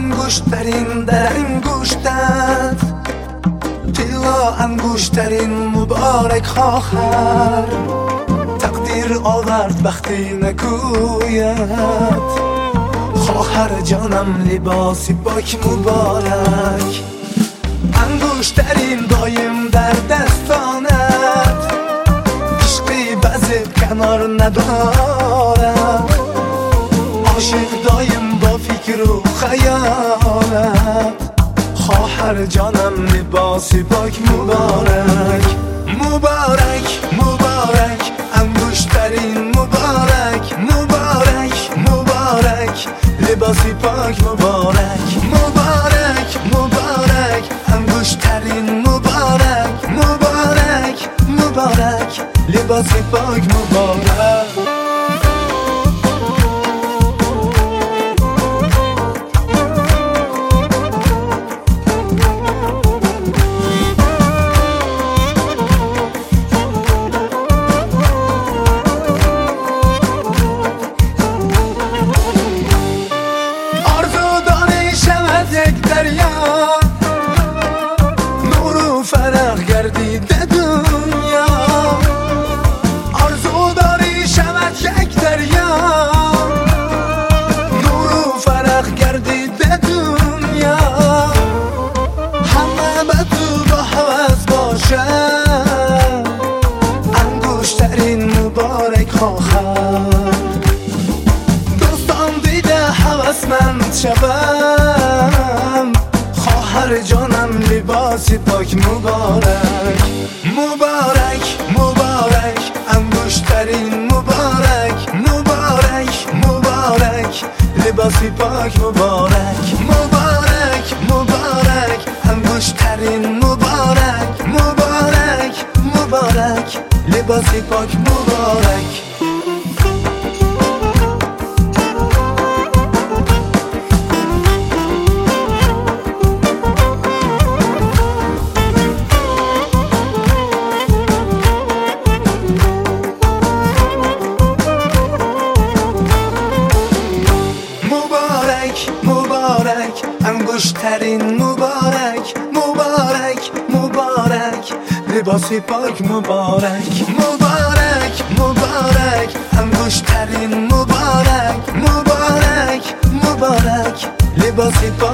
انگشترین در انگشتت، طلا انگشترین مبارک خواهر. تقدیر آورد وقتی نگوید خواهر جانم لباسی پاک مبارک. انگشترین دایم در دستانت، عشقی بعضی کنار ندارد. عاشق دایم با فکر و خیالت، خواهر جانم لباسی پاک مبارک. مبارک مبارک انگشترین مبارک. مبارک مبارک لباسی پاک مبارک. مبارک مبارک انگشترین مبارک. مبارک مبارک لباسی پاک مبارک. نور و فرق گردیده دنیا، آرزو داری شود یک دریا. نور و فرق گردیده دنیا، همه به تو با هوس باشه. انگشترین مبارک خواهر، دوستان دیده هوسمند شوم. خواهر جانم لباسی پاک مبارک. مبارک مبارک انگشترین مبارک. مبارک مبارک لباسی پاک مبارک. مبارک مبارک انگشترین مبارک. مبارک مبارک لباسی پاک مبارک. مبارک انگشترین مبارک. مبارک مبارک لباسی پاک مبارک. مبارک مبارک انگشترین مبارک. مبارک مبارک لباسی پاک